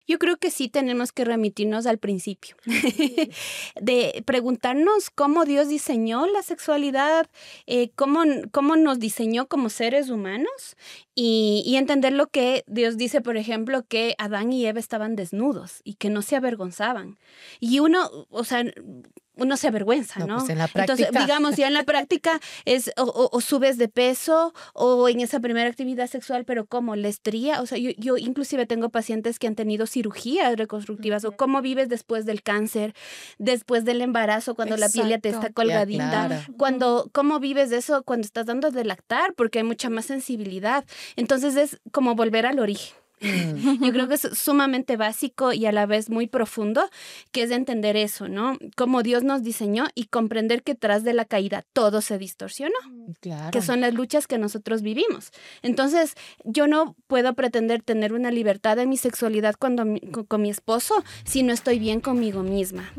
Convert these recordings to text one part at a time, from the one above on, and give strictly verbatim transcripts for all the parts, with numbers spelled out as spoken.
Yo creo que sí tenemos que remitirnos al principio, de preguntarnos cómo Dios diseñó la sexualidad, eh, cómo, cómo nos diseñó como seres humanos y, y entender lo que Dios dice, por ejemplo, que Adán y Eva estaban desnudos y que no se avergonzaban. Y uno, o sea... uno se avergüenza, ¿no? No, pues en la práctica. Entonces, digamos, ya en la práctica es o, o, o subes de peso o en esa primera actividad sexual, pero ¿cómo? ¿La estría? O sea, yo, yo inclusive tengo pacientes que han tenido cirugías reconstructivas uh-huh. o cómo vives después del cáncer, después del embarazo, cuando Exacto. la piel ya te está colgadita, ya, claro. cuando, ¿cómo vives de eso cuando estás dando de lactar? Porque hay mucha más sensibilidad. Entonces es como volver al origen. Mm. Yo creo que es sumamente básico y a la vez muy profundo, que es entender eso, ¿no? Cómo Dios nos diseñó y comprender que tras de la caída todo se distorsionó, claro. que son las luchas que nosotros vivimos. Entonces, yo no puedo pretender tener una libertad en mi sexualidad cuando con, con mi esposo si no estoy bien conmigo misma.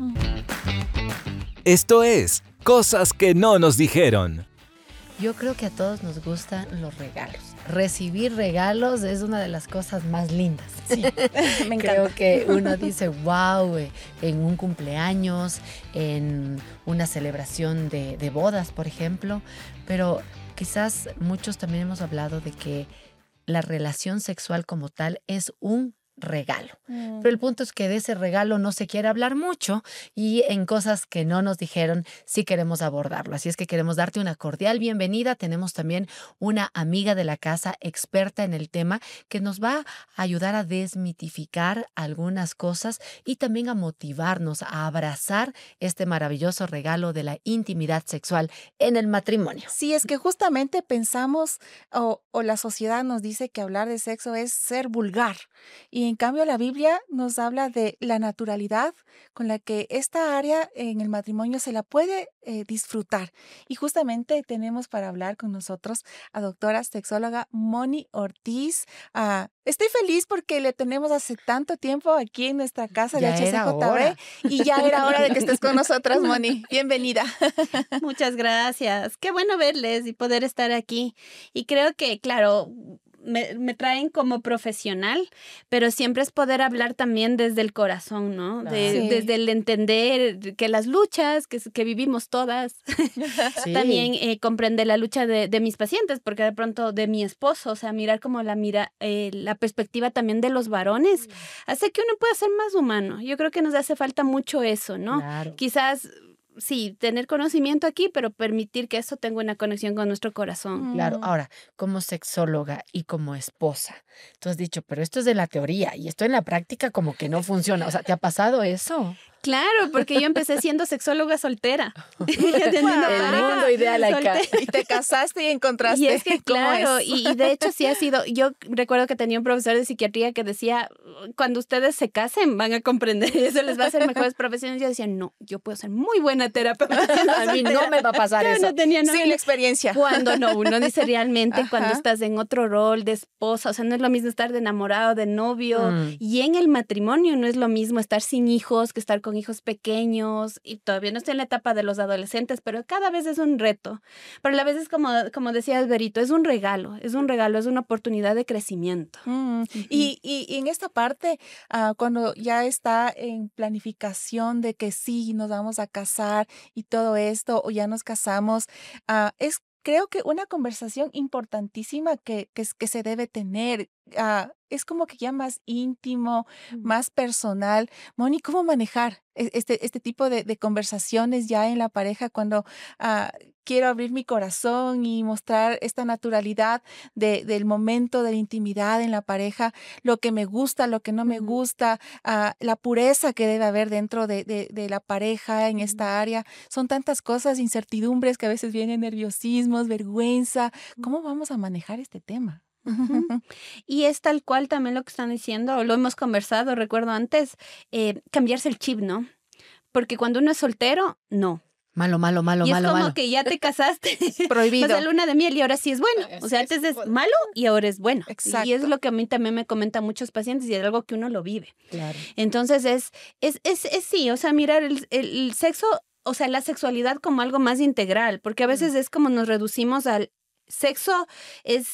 Esto es Cosas que no nos dijeron. Yo creo que a todos nos gustan los regalos. Recibir regalos es una de las cosas más lindas. Sí, me encanta. Creo que uno dice, wow, en un cumpleaños, en una celebración de, de bodas, por ejemplo. Pero quizás muchos también hemos hablado de que la relación sexual como tal es un regalo. Mm. Pero el punto es que de ese regalo no se quiere hablar mucho y en Cosas que no nos dijeron sí queremos abordarlo. Así es que queremos darte una cordial bienvenida. Tenemos también una amiga de la casa experta en el tema que nos va a ayudar a desmitificar algunas cosas y también a motivarnos a abrazar este maravilloso regalo de la intimidad sexual en el matrimonio. Sí, es que justamente pensamos o, o la sociedad nos dice que hablar de sexo es ser vulgar y en cambio, la Biblia nos habla de la naturalidad con la que esta área en el matrimonio se la puede eh, disfrutar. Y justamente tenemos para hablar con nosotros a doctora sexóloga Moni Ortiz. Uh, estoy feliz porque le tenemos hace tanto tiempo aquí en nuestra casa ya de H C J B y ya era hora de que estés con nosotras, Moni. Bienvenida. Muchas gracias. Qué bueno verles y poder estar aquí. Y creo que, claro... Me, me traen como profesional, pero siempre es poder hablar también desde el corazón, ¿no? De, sí. Desde el entender que las luchas que, que vivimos todas, sí. también eh, comprender la lucha de, de mis pacientes, porque de pronto de mi esposo, o sea, mirar como la mira eh, la perspectiva también de los varones, sí. hace que uno pueda ser más humano. Yo creo que nos hace falta mucho eso, ¿no? Claro. Quizás... Sí, tener conocimiento aquí, pero permitir que eso tenga una conexión con nuestro corazón. Claro, ahora, como sexóloga y como esposa, tú has dicho, pero esto es de la teoría y esto en la práctica como que no funciona. O sea, ¿te ha pasado eso? Claro, porque yo empecé siendo sexóloga soltera. El mundo ideal acá. Y te casaste y encontraste. Y es que claro, es. Y, y de hecho sí ha sido, yo recuerdo que tenía un profesor de psiquiatría que decía, cuando ustedes se casen van a comprender, eso les va a hacer mejores profesiones. Yo decía, no, yo puedo ser muy buena terapeuta. A mí no me va a pasar yo eso. No tenía no, Sin la experiencia. Cuando no, uno dice realmente Ajá. cuando estás en otro rol de esposa, o sea, no es lo mismo estar de enamorado, de novio, mm. y en el matrimonio no es lo mismo estar sin hijos que estar con hijos pequeños, y todavía no estoy en la etapa de los adolescentes, pero cada vez es un reto. Pero a la vez es como, como decía Alberito, es un regalo, es un regalo, es una oportunidad de crecimiento. Mm. Uh-huh. y, y, y en esta parte, uh, cuando ya está en planificación de que sí, nos vamos a casar y todo esto, o ya nos casamos, uh, es creo que una conversación importantísima que, que, que se debe tener. Uh, es como que ya más íntimo, mm. más personal. Moni, ¿cómo manejar este, este tipo de, de conversaciones ya en la pareja cuando uh, quiero abrir mi corazón y mostrar esta naturalidad de, del momento de la intimidad en la pareja, lo que me gusta, lo que no mm. me gusta, uh, la pureza que debe haber dentro de, de, de la pareja en mm. esta área? Son tantas cosas, incertidumbres que a veces vienen, nerviosismos, vergüenza. ¿Cómo vamos a manejar este tema? Uh-huh. Y es tal cual también lo que están diciendo, lo hemos conversado, recuerdo antes, eh, cambiarse el chip, ¿no? Porque cuando uno es soltero, no. Malo, malo, malo, y malo, es como malo. que ya te casaste. Prohibido. Vas a luna de miel y ahora sí es bueno. O sea, antes es malo y ahora es bueno. Exacto. Y es lo que a mí también me comentan muchos pacientes y es algo que uno lo vive. Claro. Entonces es, es, es, es sí, o sea, mirar el, el, el sexo, o sea, la sexualidad como algo más integral, porque a veces mm. es como nos reducimos al sexo, es...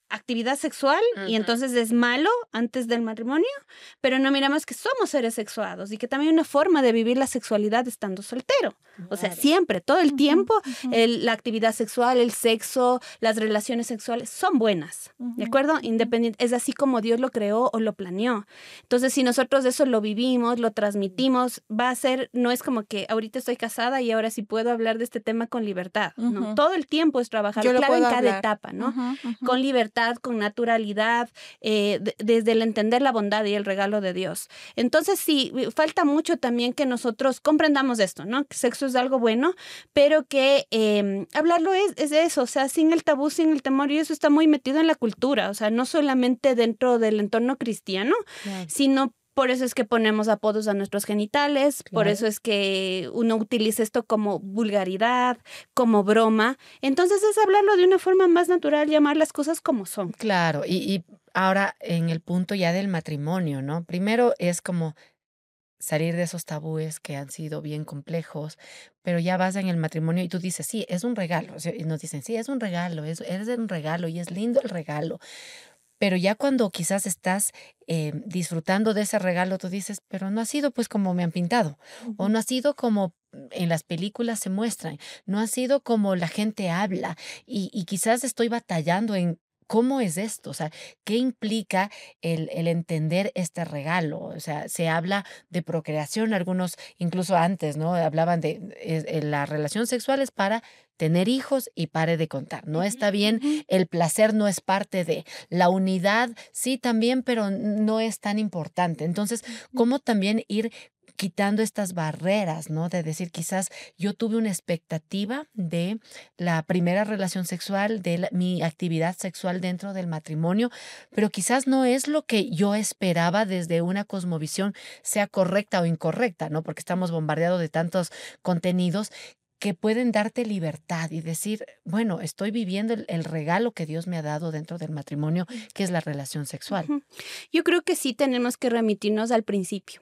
actividad sexual Ujú. y entonces es malo antes del matrimonio, pero no miramos que somos seres sexuados y que también hay una forma de vivir la sexualidad estando soltero. O sea, Claro. siempre, todo el Ujú, tiempo, ujú, el- la actividad sexual, el sexo, las relaciones sexuales son buenas, ¿de ujú, acuerdo? ujú. Independiente, es así como Dios lo creó o lo planeó. Entonces, si nosotros eso lo vivimos, lo transmitimos, va a ser, no es como que ahorita estoy casada y ahora sí puedo hablar de este tema con libertad, ¿no? Ujú. Todo el tiempo es trabajar, Yo lo claro, en puedo cada hablar. etapa, ¿no? Ujú, ujú. Con libertad, con naturalidad, eh, de- desde el entender la bondad y el regalo de Dios. Entonces, sí, falta mucho también que nosotros comprendamos esto, ¿no? Que sexo es algo bueno, pero que eh, hablarlo es, es eso, o sea, sin el tabú, sin el temor, y eso está muy metido en la cultura, o sea, no solamente dentro del entorno cristiano, Claro, sino por eso es que ponemos apodos a nuestros genitales, por claro. eso es que uno utiliza esto como vulgaridad, como broma. Entonces es hablarlo de una forma más natural, llamar las cosas como son. Claro, y, y ahora en el punto ya del matrimonio, ¿no? Primero es como salir de esos tabúes que han sido bien complejos, pero ya vas en el matrimonio y tú dices, sí, es un regalo. O sea, y nos dicen, sí, es un regalo, es, es un regalo y es lindo el regalo. Pero ya cuando quizás estás eh, disfrutando de ese regalo, tú dices, pero no ha sido pues como me han pintado, o no ha sido como en las películas se muestran, no ha sido como la gente habla, y, y quizás estoy batallando en cómo es esto, o sea, qué implica el, el entender este regalo. O sea, se habla de procreación, algunos incluso antes, ¿no? Hablaban de eh, eh, la relación sexual es para tener hijos y pare de contar. No está bien, Ujú. el placer no es parte de la unidad, sí también, pero no es tan importante. Entonces, ¿cómo también ir quitando estas barreras, ¿no? De decir, quizás yo tuve una expectativa de la primera relación sexual, de la- mi actividad sexual dentro del matrimonio, pero quizás no es lo que yo esperaba desde una cosmovisión, sea correcta o incorrecta, ¿no? Porque estamos bombardeados de tantos contenidos que pueden darte libertad y decir, bueno, estoy viviendo el, el regalo que Dios me ha dado dentro del matrimonio, que es la relación sexual. Ujú. Yo creo que sí tenemos que remitirnos al principio,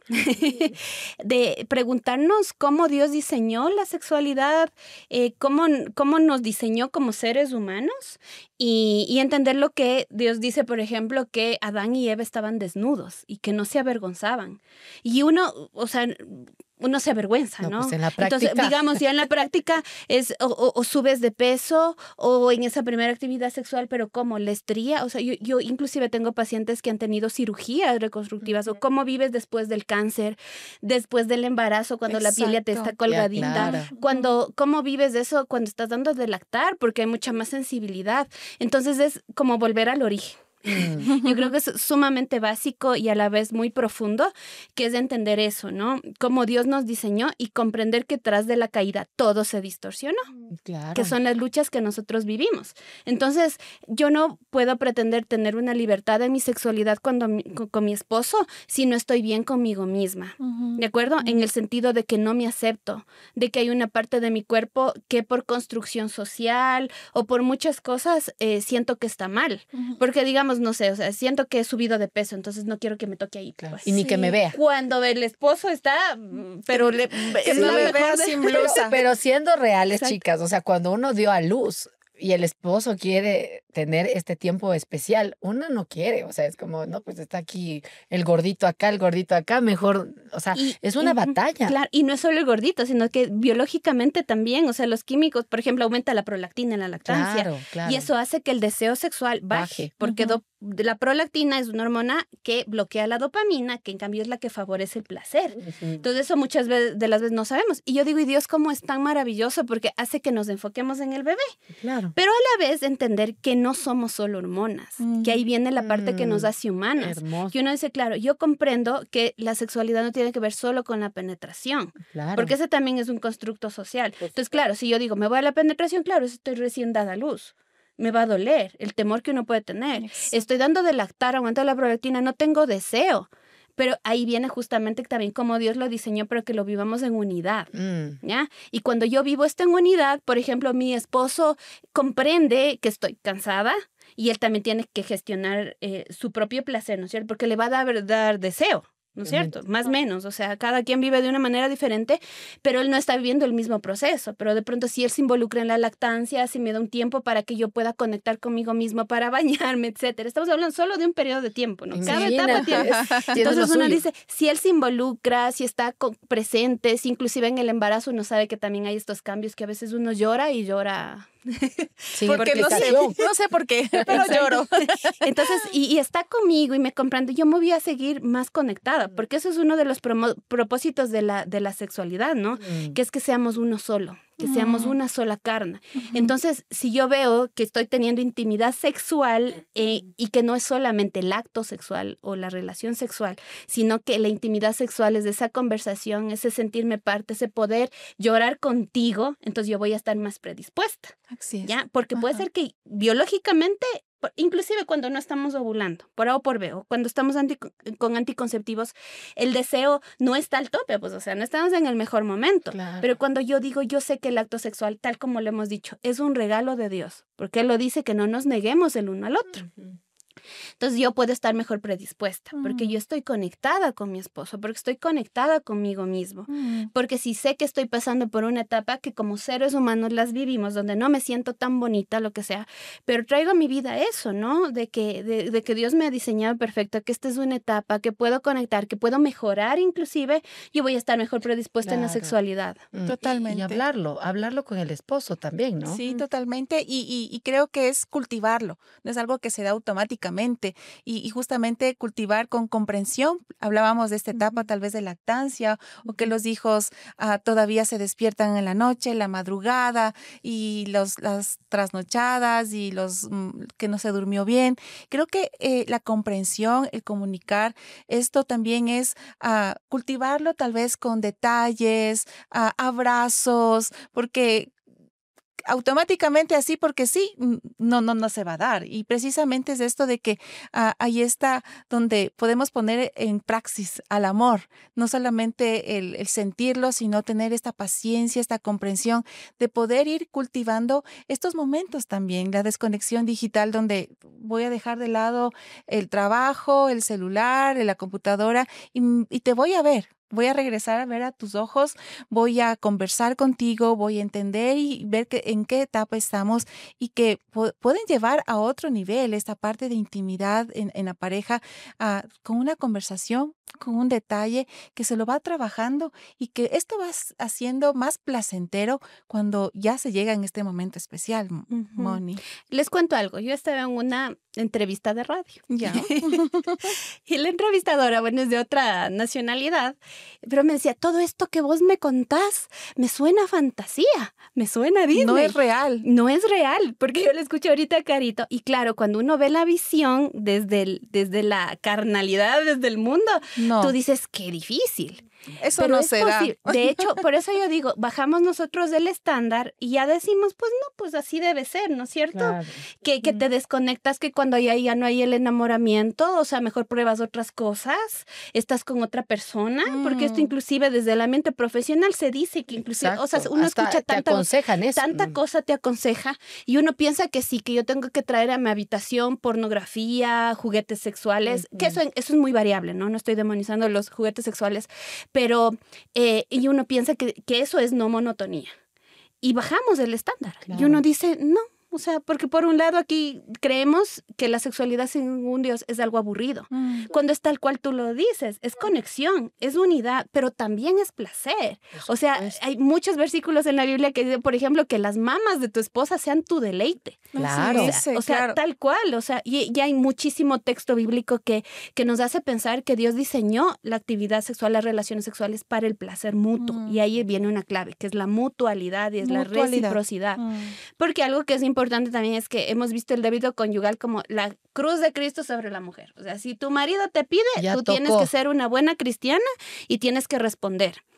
de preguntarnos cómo Dios diseñó la sexualidad, eh, cómo, cómo nos diseñó como seres humanos y, y entender lo que Dios dice, por ejemplo, que Adán y Eva estaban desnudos y que no se avergonzaban. Y uno, o sea, uno se avergüenza, No, pues ¿no? en la Entonces, práctica. digamos, ya en la práctica es o, o- o subes de peso o en esa primera actividad sexual, pero ¿cómo? ¿La estría? O sea, yo, yo inclusive tengo pacientes que han tenido cirugías reconstructivas o cómo vives después del cáncer, después del embarazo, cuando la piel ya te está Exacto. Ya, colgadita, claro. cuando, ¿cómo vives eso cuando estás dando de lactar? Porque hay mucha más sensibilidad. Entonces es como volver al origen. Mm, Yo creo que es sumamente básico y a la vez muy profundo, que es entender eso, ¿no? Cómo Dios nos diseñó y comprender que tras de la caída todo se distorsionó, claro. que son las luchas que nosotros vivimos. Entonces, yo no puedo pretender tener una libertad en mi sexualidad cuando mi- con, con mi esposo si no estoy bien conmigo misma. Ujú, ¿De acuerdo? En ujú. el sentido de que no me acepto, de que hay una parte de mi cuerpo que por construcción social o por muchas cosas eh, siento que está mal. Ujú. Porque digamos, no sé, o sea, siento que he subido de peso, entonces no quiero que me toque ahí. Claro. Pues. Y ni que me Sí. vea. Cuando el esposo está, mm, pero le, Que es no la me mejor vea de- sin Pero, blusa. pero siendo reales, Exacto. chicas, o sea, cuando uno dio a luz y el esposo quiere tener este tiempo especial, uno no quiere, o sea, es como, no, pues está aquí el gordito acá, el gordito acá, mejor, o sea, Y- es una ujú, batalla. Claro, y no es solo el gordito, sino que biológicamente también, o sea, los químicos, por ejemplo, aumenta la prolactina en la lactancia. Claro, claro. Y eso hace que el deseo sexual baje, Baje. porque Ujú. do- la prolactina es una hormona que bloquea la dopamina, que en cambio es la que favorece el placer. Ujú. Entonces eso muchas veces de las veces no sabemos. Y yo digo, y Dios cómo es tan maravilloso porque hace que nos enfoquemos en el bebé, Claro. pero a la vez entender que no somos solo hormonas, Mm. que ahí viene la parte que nos Mm, hace humanas. Hermoso, Que uno dice, claro, yo comprendo que la sexualidad no tiene que ver solo con la penetración, claro. porque ese también es un constructo social. Entonces, claro, si yo digo, me voy a la penetración, claro, estoy recién dada a luz. Me va a doler, el temor que uno puede tener. Exacto. Estoy dando de lactar, aguantando la prolactina, no tengo deseo. Pero ahí viene justamente también como Dios lo diseñó para que lo vivamos en unidad. Mm, ¿Ya? Y cuando yo vivo esto en unidad, por ejemplo, mi esposo comprende que estoy cansada y él también tiene que gestionar eh, su propio placer, ¿no es cierto? Porque le va a dar, dar deseo. ¿no es Realmente. cierto? Más o menos, o sea, cada quien vive de una manera diferente, pero él no está viviendo el mismo proceso, pero de pronto si él se involucra en la lactancia, si me da un tiempo para que yo pueda conectar conmigo mismo, para bañarme, etcétera. Estamos hablando solo de un periodo de tiempo, ¿no? Cada etapa Imagínate, tiene. tiene lo Entonces uno suyo. dice, si él se involucra, si está co- presente, si inclusive en el embarazo uno sabe que también hay estos cambios que a veces uno llora y llora. Sin Porque no sé, explicación. no sé por qué, pero Exacto. lloro. Entonces, y, y está conmigo y me comprende, yo me voy a seguir más conectada, porque eso es uno de los promo- propósitos de la, de la sexualidad, ¿no? Mm. Que es que seamos uno solo, que seamos Mm. una sola carne. Entonces, si yo veo que estoy teniendo intimidad sexual eh, y que no es solamente el acto sexual o la relación sexual, sino que la intimidad sexual es de esa conversación, ese sentirme parte, ese poder llorar contigo, entonces yo voy a estar más predispuesta. Así es. ¿Ya? Porque puede Ajá. ser que biológicamente, por- inclusive cuando no estamos ovulando, por A o por B, o cuando estamos anti- con anticonceptivos, el deseo no está al tope, pues, o sea, no estamos en el mejor momento. Claro. Pero cuando yo digo, yo sé que el acto sexual, tal como lo hemos dicho, es un regalo de Dios, porque Él lo dice que no nos neguemos el uno al otro. Ujú. Entonces yo puedo estar mejor predispuesta, porque Mm. yo estoy conectada con mi esposo, porque estoy conectada conmigo mismo. Mm. Porque si sé que estoy pasando por una etapa que como seres humanos las vivimos, donde no me siento tan bonita, lo que sea, pero traigo a mi vida eso, ¿no? De que, de, de que Dios me ha diseñado perfecto, que esta es una etapa, que puedo conectar, que puedo mejorar inclusive, yo voy a estar mejor predispuesta en la Claro. sexualidad. Mm, y- Totalmente. Y hablarlo, hablarlo con el esposo también, ¿no? Sí, totalmente. Y, y- y creo que es cultivarlo. No es algo que se da automáticamente. Y, y justamente cultivar con comprensión. Hablábamos de esta etapa tal vez de lactancia o que los hijos ah, todavía se despiertan en la noche, en la madrugada y los, las trasnochadas y los mm, que no se durmió bien. Creo que eh, la comprensión, el comunicar, esto también es ah, cultivarlo tal vez con detalles, ah, abrazos, porque automáticamente así porque sí, mm, no, no, no se va a dar. Y precisamente es esto de que ah, ahí está donde podemos poner en praxis al amor, no solamente el, el sentirlo, sino tener esta paciencia, esta comprensión de poder ir cultivando estos momentos también, la desconexión digital donde voy a dejar de lado el trabajo, el celular, la computadora y, y te voy a ver. Voy a regresar a ver a tus ojos, voy a conversar contigo, voy a entender y ver que, en qué etapa estamos y que pu- pueden llevar a otro nivel esta parte de intimidad en, en la pareja ah, con una conversación, con un detalle que se lo va trabajando y que esto va s- haciendo más placentero cuando ya se llega en este momento especial, M- Ujú. Moni. Les cuento algo, yo estaba en una entrevista de radio. Ya. Y la entrevistadora, bueno, es de otra nacionalidad, pero me decía, todo esto que vos me contás me suena a fantasía, me suena a Disney. No es real. No es real, porque yo le escucho ahorita a Carito. Y claro, cuando uno ve la visión desde, el, desde la carnalidad, desde el mundo, No, tú dices, qué difícil. eso Pero no es se da. posible. De hecho, por eso yo digo, bajamos nosotros del estándar y ya decimos, pues no, pues así debe ser, ¿no es cierto? Claro. Que, que te desconectas, que cuando ya, ya no hay el enamoramiento, o sea, mejor pruebas otras cosas, estás con otra persona, porque esto Mm. inclusive desde el ambiente profesional se dice que inclusive, o sea, Exacto. uno Hasta escucha te tanta, aconsejan eso. tanta Mm. cosa te aconseja y uno piensa que sí, que yo tengo que traer a mi habitación pornografía, juguetes sexuales, que eso, eso es muy variable, ¿no? No estoy demonizando los juguetes sexuales, pero, eh, y uno piensa que, que eso es no monotonía. Y bajamos el estándar. Y Claro. uno dice, no. O sea, porque por un lado aquí creemos que la sexualidad sin un Dios es algo aburrido. Mm. Cuando es tal cual tú lo dices, es conexión, es unidad, pero también es placer. O sea, supuesto. hay muchos versículos en la Biblia que dicen, por ejemplo, que las mamas de tu esposa sean tu deleite. Claro. Así O sea, es, o sea, claro. tal cual, o sea, y, y hay muchísimo texto bíblico que, que nos hace pensar que Dios diseñó la actividad sexual, las relaciones sexuales para el placer mutuo. Mm. Y ahí viene una clave, que es la mutualidad y es la Mutualidad. reciprocidad. Mm. Porque algo que es importante también es que hemos visto el débito conyugal como la cruz de Cristo sobre la mujer. O sea, si tu marido te pide, Ya tú tienes tocó. que ser una buena cristiana y tienes que responder.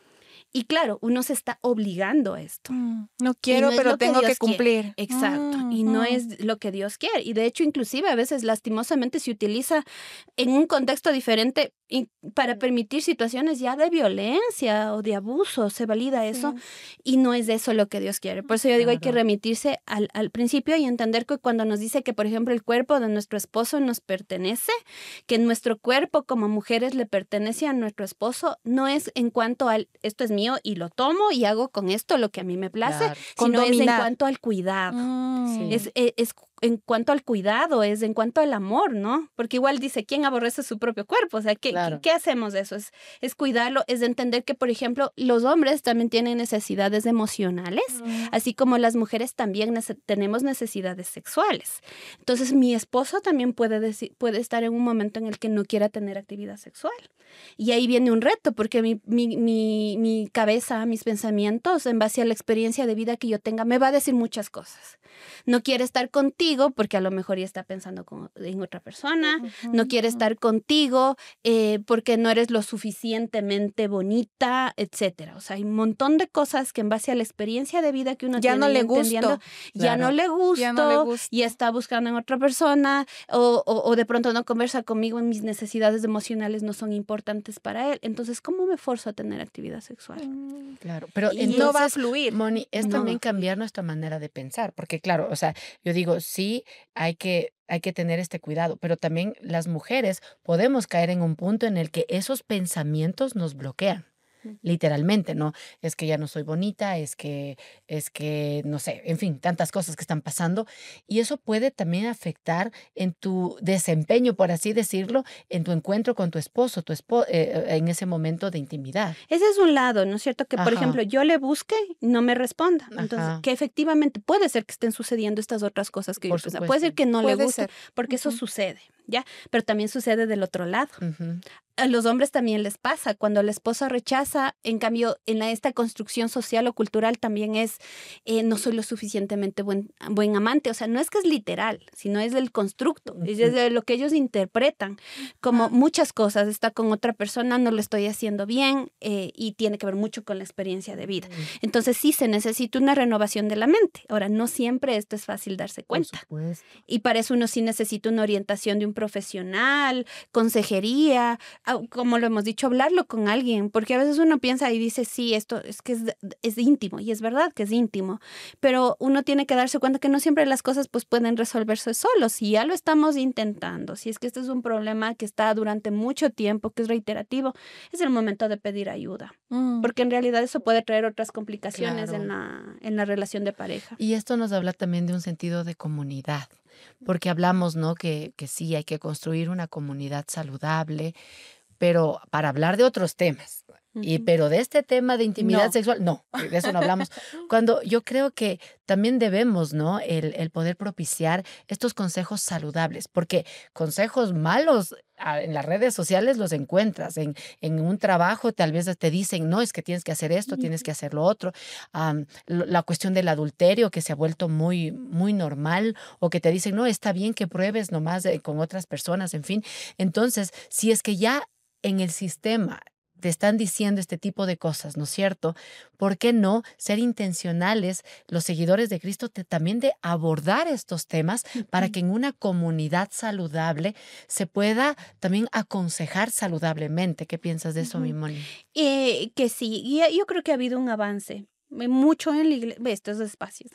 Y claro, uno se está obligando a esto. Mm, No Y quiero, no es pero lo que tengo que Dios quiere. cumplir. Exacto. Mm, Y no mm. es lo que Dios quiere. Y de hecho, inclusive a veces lastimosamente se utiliza en un contexto diferente y para permitir situaciones ya de violencia o de abuso. Se valida eso. Sí. Y no es eso lo que Dios quiere. Por eso yo digo, hay que Claro. remitirse al, al principio y entender que cuando nos dice que, por ejemplo, el cuerpo de nuestro esposo nos pertenece, que nuestro cuerpo como mujeres le pertenece a nuestro esposo, no es en cuanto al, esto es mío y lo tomo y hago con esto lo que a mí me place, Claro. sino es en Condominar. cuanto al cuidado. Mm. Sí. Es, es, es en cuanto al cuidado, es en cuanto al amor, ¿no? Porque igual dice, ¿quién aborrece su propio cuerpo? O sea, ¿qué, Claro. ¿qué, qué hacemos de eso? Es, es cuidarlo, es de entender que, por ejemplo, los hombres también tienen necesidades emocionales, Mm. así como las mujeres también nece- tenemos necesidades sexuales. Entonces, mi esposo también puede, deci- puede estar en un momento en el que no quiera tener actividad sexual. Y ahí viene un reto, porque mi, mi, mi, mi cabeza, mis pensamientos, en base a la experiencia de vida que yo tenga, me va a decir muchas cosas. No quiere estar contigo porque a lo mejor ya está pensando con- en otra persona. No quiere estar contigo eh, porque no eres lo suficientemente bonita, etcétera. O sea, hay un montón de cosas que en base a la experiencia de vida que uno Ya tiene no y le entendiendo, gusto. ya Claro. no le gusto, Ya no le gusto. y está buscando en otra persona, o, o, o de pronto no conversa conmigo y mis necesidades emocionales no son importantes para él. Entonces, ¿cómo me forzo a tener actividad sexual? Mm. Claro, pero Y No va a entonces, fluir. Moni, es No también va a cambiar nuestra manera de pensar, porque claro, o sea, yo digo, sí, hay que, hay que tener este cuidado, pero también las mujeres podemos caer en un punto en el que esos pensamientos nos bloquean. Literalmente, ¿no? Es que ya no soy bonita, es que, es que, no sé, en fin, tantas cosas que están pasando. Y eso puede también afectar en tu desempeño, por así decirlo, en tu encuentro con tu esposo, tu espo- eh, eh, en ese momento de intimidad. Ese es un lado, ¿no es cierto? Que, por Ajá. ejemplo, yo le busque y no me responda. Entonces, Ajá. que efectivamente puede ser que estén sucediendo estas otras cosas que yo Por pensaba. Puede ser supuesto. que no le Puede guste, ser. porque eso Ujú. sucede, ¿ya? Pero también sucede del otro lado. Ujú. A los hombres también les pasa. Cuando la esposa rechaza, en cambio, en la- esta construcción social o cultural también es, eh, no soy lo suficientemente buen, buen amante. O sea, no es que es literal, sino es del constructo, es Ujú. de lo que ellos interpretan como Ah. muchas cosas. Está con otra persona, no lo estoy haciendo bien eh, y tiene que ver mucho con la experiencia de vida. Entonces sí se necesita una renovación de la mente. Ahora, no siempre esto es fácil darse Por cuenta. supuesto. Y para eso uno sí necesita una orientación de un profesional, consejería, ah, como lo hemos dicho, hablarlo con alguien, porque a veces uno piensa y dice, sí, esto es que es, es íntimo, y es verdad que es íntimo, pero uno tiene que darse cuenta que no siempre las cosas pues pueden resolverse solos, si ya lo estamos intentando, si es que este es un problema que está durante mucho tiempo, que es reiterativo, es el momento de pedir ayuda, Mm. porque en realidad eso puede traer otras complicaciones Claro. en la, en la relación de pareja. Y esto nos habla también de un sentido de comunidad, porque hablamos, ¿no? Que, que sí, hay que construir una comunidad saludable, pero para hablar de otros temas. Y Ujú. pero de este tema de intimidad No. sexual, no, de eso no hablamos. Cuando yo creo que también debemos, ¿no? El, el poder propiciar estos consejos saludables, porque consejos malos ah, en las redes sociales los encuentras, en, en un trabajo tal vez te dicen, no, es que tienes que hacer esto, tienes que hacer lo otro. Am, lo- la cuestión del adulterio que se ha vuelto muy, muy normal, o que te dicen, no, está bien que pruebes nomás eh, con otras personas, en fin. Entonces, si es que ya en el sistema te están diciendo este tipo de cosas, ¿no es cierto? ¿Por qué no ser intencionales los seguidores de Cristo de- también de abordar estos temas para que en una comunidad saludable se pueda también aconsejar saludablemente? ¿Qué piensas de eso, mi Ujú. Moni? Eh, que sí, y eh, yo creo que ha habido un avance. eh, Mucho en la iglesia, estos espacios.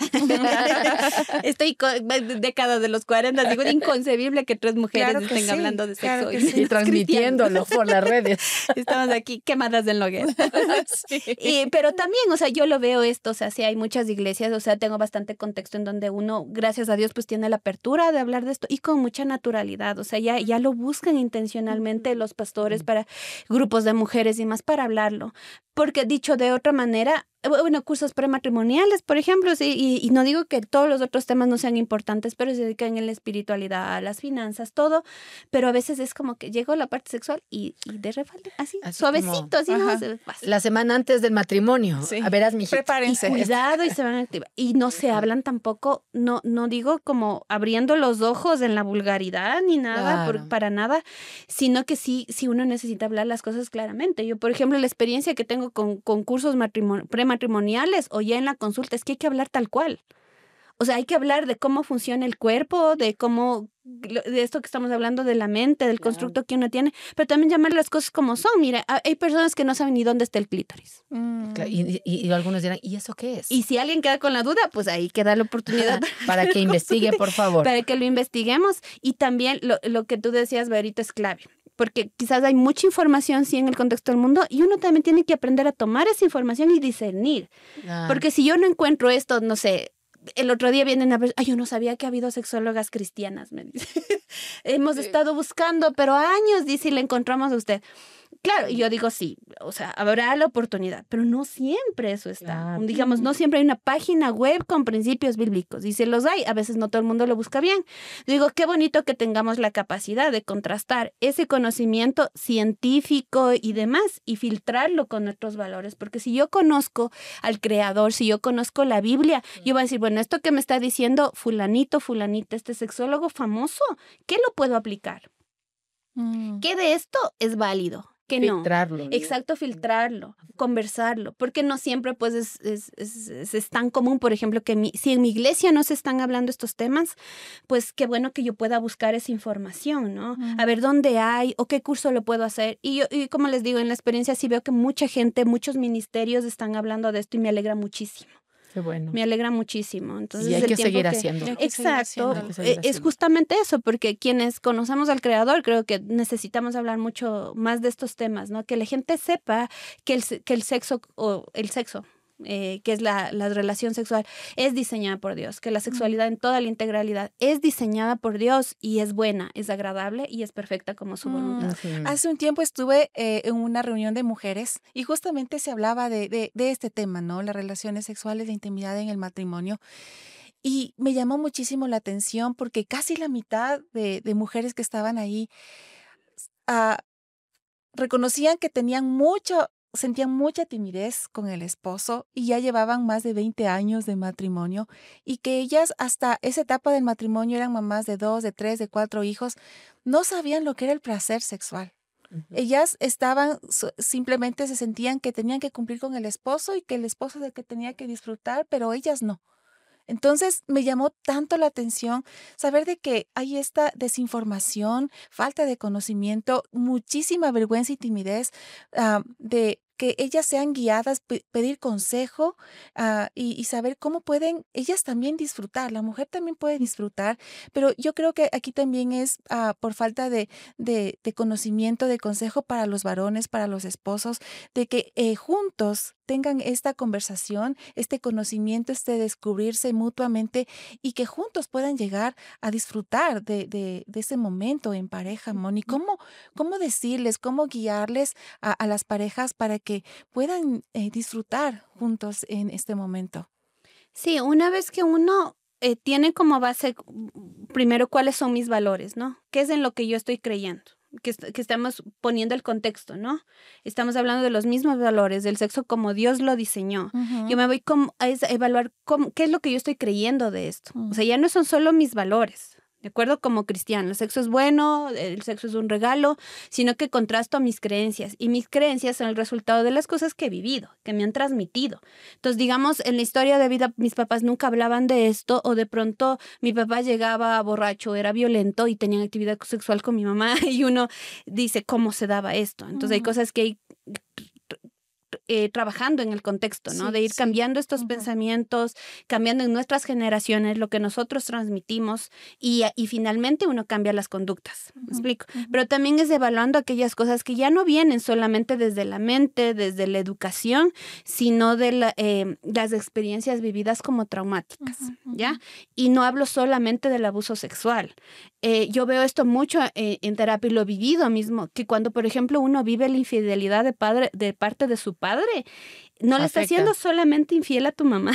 Estoy con de- décadas de los cuarenta, digo, inconcebible que tres mujeres Claro que estén sí, hablando de claro sexo que y sí. Y cristianos. transmitiéndolo por las redes. Estamos aquí quemadas en hoguera. Sí. Y, pero también, o sea, yo lo veo esto, o sea, sí hay muchas iglesias, o sea, tengo bastante contexto en donde uno, gracias a Dios, pues tiene la apertura de hablar de esto y con mucha naturalidad, o sea, ya, ya lo buscan intencionalmente los pastores para grupos de mujeres y más para hablarlo. Porque dicho de otra manera, bueno, cursos prematrimoniales, por ejemplo, sí, y, y no digo que todos los otros temas no sean importantes, pero se dedican en la espiritualidad, a las finanzas, todo, pero a veces es como que llegó la parte sexual y, y de repente, así, Así suavecito, como, así no ajá. se pasa. La semana antes del matrimonio. Sí. A verás, mijita. Y Prepárense. cuidado y se van a activar. Y no se hablan tampoco, no, no digo como abriendo los ojos en la vulgaridad ni nada, por- Claro. para nada, sino que sí, sí uno necesita hablar las cosas claramente. Yo, por ejemplo, la experiencia que tengo con, con cursos matrimo- prematrimoniales o ya en la consulta es que hay que hablar tal cual. O sea, hay que hablar de cómo funciona el cuerpo, de cómo, de esto que estamos hablando de la mente, del Claro. constructo que uno tiene, pero también llamar las cosas como son. Mira, ha- hay personas que no saben ni dónde está el clítoris. Mm. Cla- Y, y- y algunos dirán, ¿y eso qué es? Y si alguien queda con la duda, pues ahí queda la oportunidad Para que investigue, por favor. para que lo investiguemos. Y también lo, lo que tú decías, Verito, es clave. Porque quizás hay mucha información, sí, en el contexto del mundo, y uno también tiene que aprender a tomar esa información y discernir. Claro. Porque si yo no encuentro esto, no sé, el otro día vienen a ver, ay, yo no sabía que ha habido sexólogas cristianas, me dice. Hemos estado buscando, pero años, dice, y le encontramos a usted. Claro, y yo digo sí, o sea, habrá la oportunidad, pero no siempre eso está. Claro. Digamos, no siempre hay una página web con principios bíblicos. Y si los hay, a veces no todo el mundo lo busca bien. Digo, qué bonito que tengamos la capacidad de contrastar ese conocimiento científico y demás y filtrarlo con nuestros valores. Porque si yo conozco al Creador, si yo conozco la Biblia, yo voy a decir, bueno, esto que me está diciendo fulanito, fulanita, este sexólogo famoso, ¿qué lo puedo aplicar? Mm. ¿Qué de esto es válido? ¿Qué no? Filtrarlo. ¿no? Exacto, filtrarlo, conversarlo, porque no siempre pues es, es, es, es- es tan común, por ejemplo, que mi- si en mi iglesia no se están hablando estos temas, pues qué bueno que yo pueda buscar esa información, ¿no? Mm. A ver dónde hay o qué curso lo puedo hacer. Y yo, y como les digo, en la experiencia sí veo que mucha gente, muchos ministerios están hablando de esto y me alegra muchísimo, Qué bueno. me alegra muchísimo. Entonces, Y hay el que tiempo seguir que- haciendo. Hay que seguir Exacto, haciéndolo. Hay que seguir eh, es haciendo. justamente eso, porque quienes conocemos al Creador creo que necesitamos hablar mucho más de estos temas, ¿no? Que la gente sepa que el, se- que el sexo, o el sexo, eh, que es la, la relación sexual, es diseñada por Dios, que la sexualidad en toda la integralidad es diseñada por Dios y es buena, es agradable y es perfecta como su Mm. voluntad. Ujú. Hace un tiempo estuve eh, en una reunión de mujeres y justamente se hablaba de, de, de este tema, ¿no? Las relaciones sexuales, la intimidad en el matrimonio. Y me llamó muchísimo la atención porque casi la mitad de, de mujeres que estaban ahí ah, reconocían que tenían mucho, sentían mucha timidez con el esposo y ya llevaban más de veinte años de matrimonio y que ellas hasta esa etapa del matrimonio eran mamás de dos, de tres, de cuatro hijos, no sabían lo que era el placer sexual. Ujú. Ellas estaban, so- simplemente se sentían que tenían que cumplir con el esposo y que el esposo es el que tenía que disfrutar, pero ellas no. Entonces me llamó tanto la atención saber de que hay esta desinformación, falta de conocimiento, muchísima vergüenza y timidez, ah, de que ellas sean guiadas, pe- pedir consejo ah, y, y saber cómo pueden ellas también disfrutar. La mujer también puede disfrutar, pero yo creo que aquí también es ah, por falta de, de- de conocimiento, de consejo para los varones, para los esposos, de que eh, juntos tengan esta conversación, este conocimiento, este descubrirse mutuamente y que juntos puedan llegar a disfrutar de, de- de ese momento en pareja, Moni. ¿Cómo, cómo decirles, cómo guiarles a, a las parejas para que puedan eh, disfrutar juntos en este momento? Sí, una vez que uno eh, tiene como base, mm, primero, cuáles son mis valores, ¿no? ¿Qué es en lo que yo estoy creyendo? Que, est- que estamos poniendo el contexto, ¿no? Estamos hablando de los mismos valores, del sexo como Dios lo diseñó. Yo me voy como a es- a evaluar cómo, qué es lo que yo estoy creyendo de esto. O sea, ya no son solo mis valores, ¿de acuerdo? Como cristiano, el sexo es bueno, el sexo es un regalo, sino que contrasto a mis creencias. Y mis creencias son el resultado de las cosas que he vivido, que me han transmitido. Entonces, digamos, en la historia de vida, mis papás nunca hablaban de esto, o de pronto mi papá llegaba borracho, era violento y tenía actividad sexual con mi mamá, y uno dice cómo se daba esto. Entonces, hay Mm. cosas que hay eh, trabajando en el contexto, ¿no? Sí, De ir sí. cambiando estos Ujú. pensamientos, cambiando en nuestras generaciones lo que nosotros transmitimos y, y finalmente uno cambia las conductas. ¿Me Ujú, explico? ujú. Pero también es evaluando aquellas cosas que ya no vienen solamente desde la mente, desde la educación, sino de la, eh, las experiencias vividas como traumáticas, Ujú, ¿ya? ujú. Y no hablo solamente del abuso sexual. Eh, yo veo esto mucho eh, en terapia y lo he vivido mismo, que cuando, por ejemplo, uno vive la infidelidad de, padre, de parte de su padre, padre, no le está Afecta. siendo solamente infiel a tu mamá.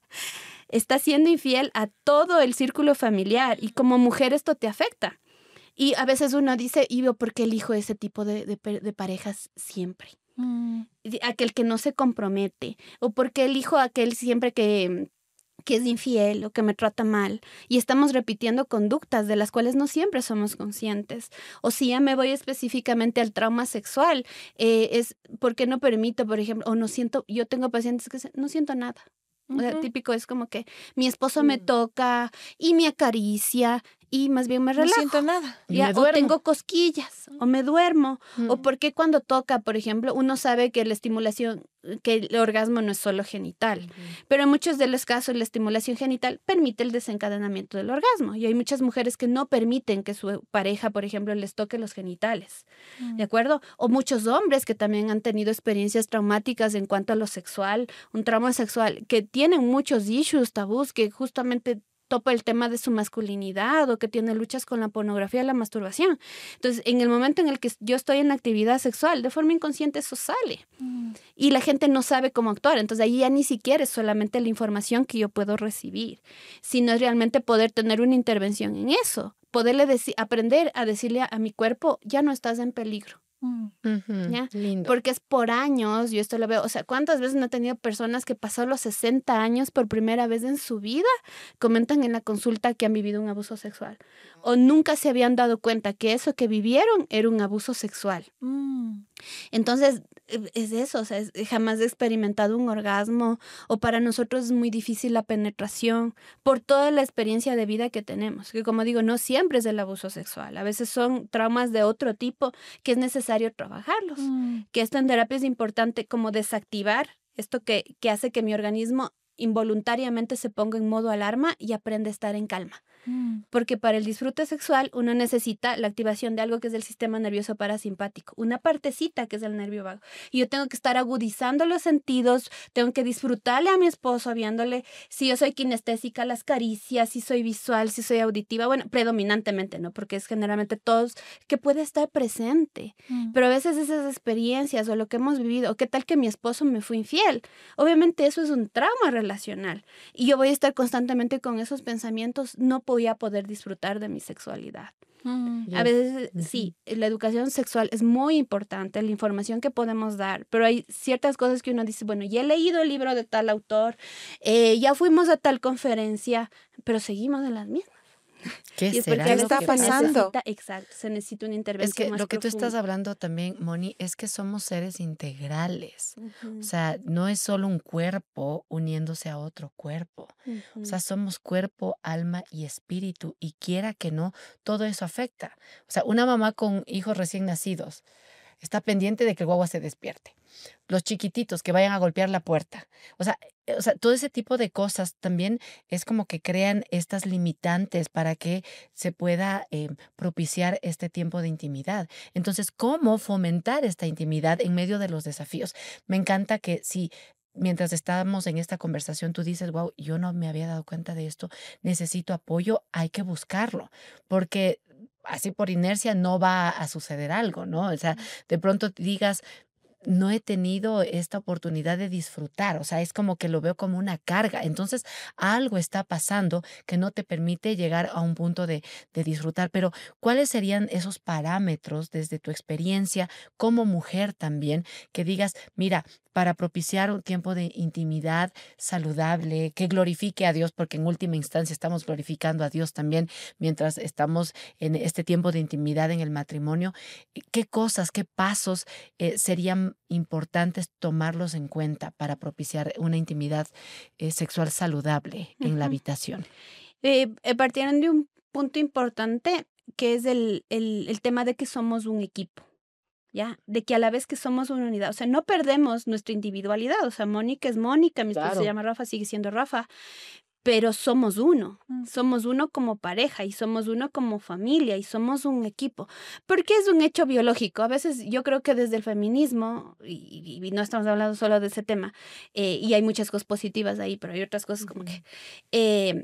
Está siendo infiel a todo el círculo familiar y como mujer esto te afecta. Y a veces uno dice, ¿y yo por qué elijo ese tipo de, de, de parejas siempre? Mm. Aquel que no se compromete, o por qué elijo aquel siempre que, que es infiel o que me trata mal. Y estamos repitiendo conductas de las cuales no siempre somos conscientes. O si ya me voy específicamente al trauma sexual, eh, es porque no permito, por ejemplo, o no siento, yo tengo pacientes que dicen, no siento nada. O sea, Ujú. típico es como que mi esposo me Mm. toca y me acaricia y más bien me No relajo. siento nada. Y Ya, me o duermo. tengo cosquillas, o me duermo, o Mm. porque cuando toca, por ejemplo, uno sabe que la estimulación, que el orgasmo no es solo genital, pero en muchos de los casos la estimulación genital permite el desencadenamiento del orgasmo. Y hay muchas mujeres que no permiten que su pareja, por ejemplo, les toque los genitales, ¿de acuerdo? O muchos hombres que también han tenido experiencias traumáticas en cuanto a lo sexual, un trauma sexual, que tienen muchos issues, tabús, que justamente topa el tema de su masculinidad o que tiene luchas con la pornografía y la masturbación. Entonces, en el momento en el que yo estoy en actividad sexual, de forma inconsciente eso sale. Mm. Y la gente no sabe cómo actuar. Entonces, ahí ya ni siquiera es solamente la información que yo puedo recibir, sino es realmente poder tener una intervención en eso. Poderle deci- aprender a decirle a, a mi cuerpo, ya no estás en peligro. Mm. Ujú. ¿Ya? Lindo. Porque es por años, yo esto lo veo, o sea, ¿cuántas veces no he tenido personas que pasaron los sesenta años por primera vez en su vida? Comentan en la consulta que han vivido un abuso sexual o nunca se habían dado cuenta que eso que vivieron era un abuso sexual. Mm. Entonces, eh, es eso, o sea, es- jamás he experimentado un orgasmo o para nosotros es muy difícil la penetración por toda la experiencia de vida que tenemos, que como digo, no siempre es el abuso sexual, a veces son traumas de otro tipo que es necesario trabajarlos, Mm. que esto en terapia es importante como desactivar esto que, que hace que mi organismo involuntariamente se ponga en modo alarma y aprenda a estar en calma. Mm. Porque para el disfrute sexual uno necesita la activación de algo que es el sistema nervioso parasimpático, una partecita que es el nervio vago. Y yo tengo que estar agudizando los sentidos, tengo que disfrutarle a mi esposo, viéndole si yo soy kinestésica, las caricias, si soy visual, si soy auditiva, bueno, predominantemente, ¿no? Porque es generalmente todos que puede estar presente. Mm. Pero a veces esas experiencias o lo que hemos vivido, o qué tal que mi esposo me fue infiel, obviamente eso es un trauma relacional. Y yo voy a estar constantemente con esos pensamientos, no voy a poder disfrutar de mi sexualidad. Mm. A veces, Ujú. sí, la educación sexual es muy importante, la información que podemos dar, pero hay ciertas cosas que uno dice, bueno, ya he leído el libro de tal autor, eh, ya fuimos a tal conferencia, pero seguimos en las mismas. ¿Qué Y es será porque a lo está veces que se pasa? pasando? necesita, exacto, se necesita una Es intervención que más lo que tú estás profunda. hablando también, Moni, es que somos seres integrales. O Ujú, sea, no es solo un cuerpo uniéndose a otro cuerpo. O ujú. sea, somos cuerpo, alma y espíritu. Y quiera que no, todo eso afecta. O sea, una mamá con hijos recién nacidos está pendiente de que el guagua se despierte. Los chiquititos que vayan a golpear la puerta. O sea, eh, o sea, todo ese tipo de cosas también es como que crean estas limitantes para que se pueda eh, propiciar este tiempo de intimidad. Entonces, ¿cómo fomentar esta intimidad en medio de los desafíos? Me encanta que si mientras estábamos en esta conversación tú dices, wow, yo no me había dado cuenta de esto, necesito apoyo, hay que buscarlo, porque así por inercia no va a suceder algo, ¿no? O sea, de pronto digas, no he tenido esta oportunidad de disfrutar, o sea, es como que lo veo como una carga. Entonces, algo está pasando que no te permite llegar a un punto de, de disfrutar. Pero, ¿cuáles serían esos parámetros desde tu experiencia como mujer también que digas, mira, para propiciar un tiempo de intimidad saludable, que glorifique a Dios, porque en última instancia estamos glorificando a Dios también mientras estamos en este tiempo de intimidad en el matrimonio? ¿Qué cosas, qué pasos eh, serían importantes tomarlos en cuenta para propiciar una intimidad eh, sexual saludable en la Ujú. habitación? Eh, eh, partieron de un punto importante que es el, el, el tema de que somos un equipo, ¿ya? De que a la vez que somos una unidad, o sea, no perdemos nuestra individualidad, o sea, Mónica es Mónica, mi esposo se Claro. llama Rafa, sigue siendo Rafa, pero somos uno, Mm. somos uno como pareja y somos uno como familia y somos un equipo, porque es un hecho biológico. A veces yo creo que desde el feminismo, y, y- y no estamos hablando solo de ese tema, eh, y hay muchas cosas positivas ahí, pero hay otras cosas como que... eh,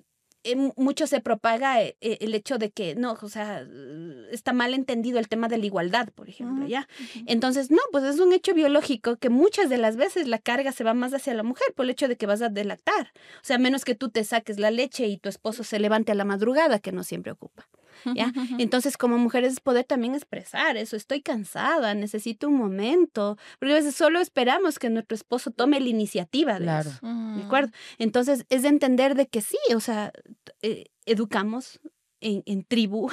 eh, mucho se propaga eh, el hecho de que, no, o sea, está mal entendido el tema de la igualdad, por ejemplo, Ujú, ¿ya? ujú. Entonces, no, pues es un hecho biológico que muchas de las veces la carga se va más hacia la mujer por el hecho de que vas a lactar. O sea, a menos que tú te saques la leche y tu esposo se levante a la madrugada, que no siempre ocupa, ¿ya? Entonces, como mujeres es poder también expresar eso. Estoy cansada, necesito un momento. Porque a veces solo esperamos que nuestro esposo tome la iniciativa de Claro. eso. ¿De acuerdo? Entonces, es de entender de que sí, o sea, eh, educamos en, en tribu,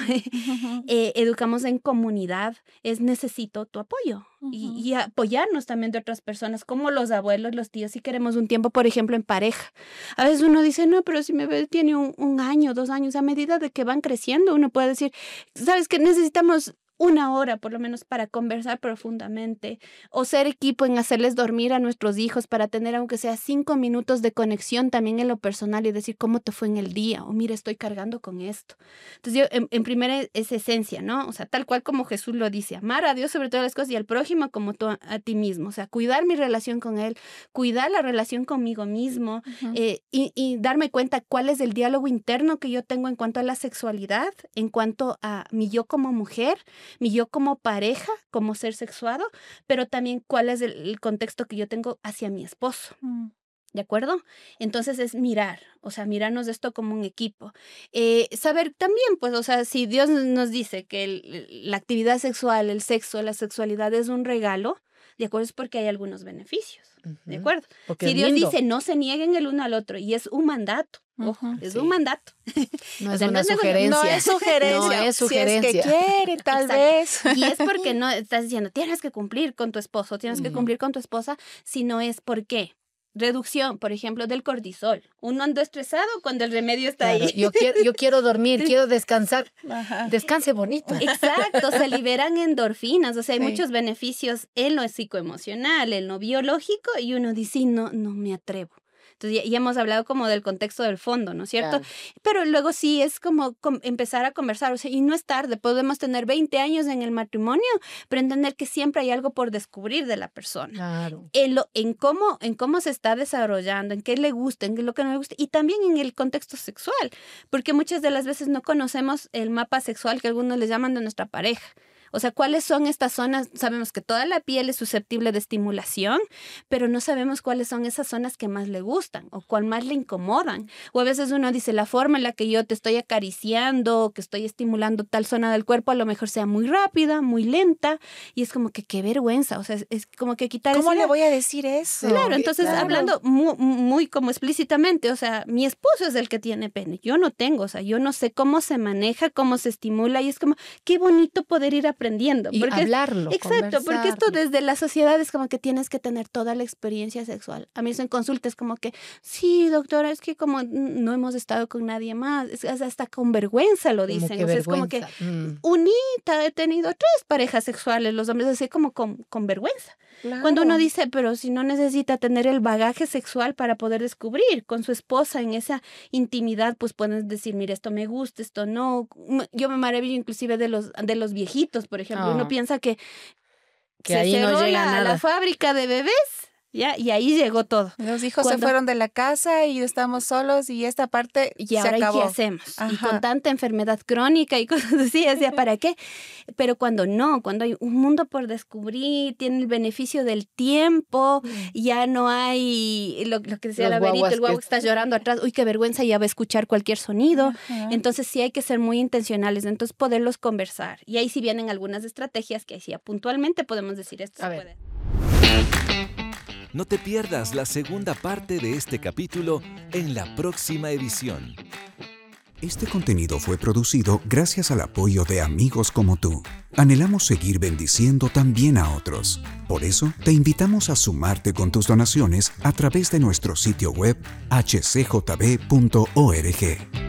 eh, educamos en comunidad, es necesito tu apoyo. Y, Ujú. y apoyarnos también de otras personas, como los abuelos, los tíos, si queremos un tiempo, por ejemplo, en pareja. A veces uno dice, no, pero si mi bebé tiene un, un año, dos años, a medida de que van creciendo, uno puede decir, ¿sabes qué? Necesitamos una hora por lo menos para conversar profundamente o ser equipo en hacerles dormir a nuestros hijos para tener aunque sea cinco minutos de conexión también en lo personal y decir cómo te fue en el día o mira, estoy cargando con esto. Entonces yo en, en primera es esencia, ¿no? O sea, tal cual como Jesús lo dice, amar a Dios sobre todas las cosas y al prójimo como tú a, a ti mismo. O sea, cuidar mi relación con Él, cuidar la relación conmigo mismo Ujú. eh, y, y darme cuenta cuál es el diálogo interno que yo tengo en cuanto a la sexualidad, en cuanto a mi yo como mujer, mi yo como pareja, como ser sexuado, pero también cuál es el, el contexto que yo tengo hacia mi esposo. Mm. ¿De acuerdo? Entonces es mirar, o sea, mirarnos esto como un equipo. Eh, saber también, pues, o sea, si Dios nos dice que el- la actividad sexual, el sexo, la sexualidad es un regalo, de acuerdo, es porque hay algunos beneficios. ¿De Ujú. acuerdo? Porque Si es Dios lindo. dice no se nieguen el uno al otro y es un mandato, ojo, Ujú. es Sí. un mandato. No O es sea, no una es negocio- sugerencia. No es sugerencia. No es Si es sugerencia. que quiere, tal Exacto. vez. Y es porque no estás diciendo tienes que cumplir con tu esposo, tienes que Ujú. cumplir con tu esposa, sino es por qué. Reducción, por ejemplo, del cortisol. Uno anda estresado cuando el remedio está Claro, ahí. yo quiero, yo quiero dormir, quiero descansar. Ajá. Descanse bonito. Exacto, se liberan endorfinas, o sea, hay Sí. muchos beneficios en lo psicoemocional, en lo biológico, y uno dice, "Sí, no, no me atrevo". Entonces ya, ya hemos hablado como del contexto del fondo, ¿no es cierto? Claro. Pero luego sí es como com- empezar a conversar, o sea, y no es tarde, podemos tener veinte años en el matrimonio, pero entender que siempre hay algo por descubrir de la persona. Claro. En, lo, en, cómo, en cómo se está desarrollando, en qué le gusta, en qué lo que no le gusta, y también en el contexto sexual, porque muchas de las veces no conocemos el mapa sexual que algunos les llaman de nuestra pareja. O sea, ¿cuáles son estas zonas? Sabemos que toda la piel es susceptible de estimulación, pero no sabemos cuáles son esas zonas que más le gustan o cuál más le incomodan. O a veces uno dice, la forma en la que yo te estoy acariciando, que estoy estimulando tal zona del cuerpo, a lo mejor sea muy rápida, muy lenta, y es como que qué vergüenza. O sea, es, es como que quitar ¿Cómo esa- le voy a decir eso? Claro, entonces Claro. hablando muy, muy como explícitamente, o sea, mi esposo es el que tiene pene, yo no tengo, o sea, yo no sé cómo se maneja, cómo se estimula y es como, qué bonito poder ir aprendiendo. Y porque es- hablarlo. Exacto, porque esto conversarlo. desde la sociedad es como que tienes que tener toda la experiencia sexual. A mí eso en consulta es como que, sí, doctora, es que como no hemos estado con nadie más, es es hasta con vergüenza lo Como dicen, que o sea, es como que vergüenza. Mm. unita, he tenido tres parejas sexuales, los hombres así como con, con vergüenza. Claro. Cuando uno dice, pero si no necesita tener el bagaje sexual para poder descubrir con su esposa en esa intimidad, pues puedes decir, mira, esto me gusta, esto no. M- Yo me maravillo inclusive de los, de los viejitos, por ejemplo. Uno Ah. piensa que, Que se ahí no cerró llega la, nada. la fábrica de bebés, ¿ya? Y ahí llegó todo. Los hijos se Cuando- fueron de la casa y estamos solos y esta parte Y se ahora, ¿y acabó. qué hacemos? Y Ajá. con tanta enfermedad crónica y cosas así, decía, ¿para qué? Pero cuando no, cuando hay un mundo por descubrir, tiene el beneficio del tiempo, ya no hay lo, lo que decía Los la Verita, guaguas el guau que- que está llorando atrás, uy, qué vergüenza, ya va a escuchar cualquier sonido. Ajá. Entonces sí hay que ser muy intencionales, entonces poderlos conversar. Y ahí sí vienen algunas estrategias que ahí sí puntualmente podemos decir esto A se ver. puede. No te pierdas la segunda parte de este capítulo en la próxima edición. Este contenido fue producido gracias al apoyo de amigos como tú. Anhelamos seguir bendiciendo también a otros. Por eso, te invitamos a sumarte con tus donaciones a través de nuestro sitio web h c j b punto org.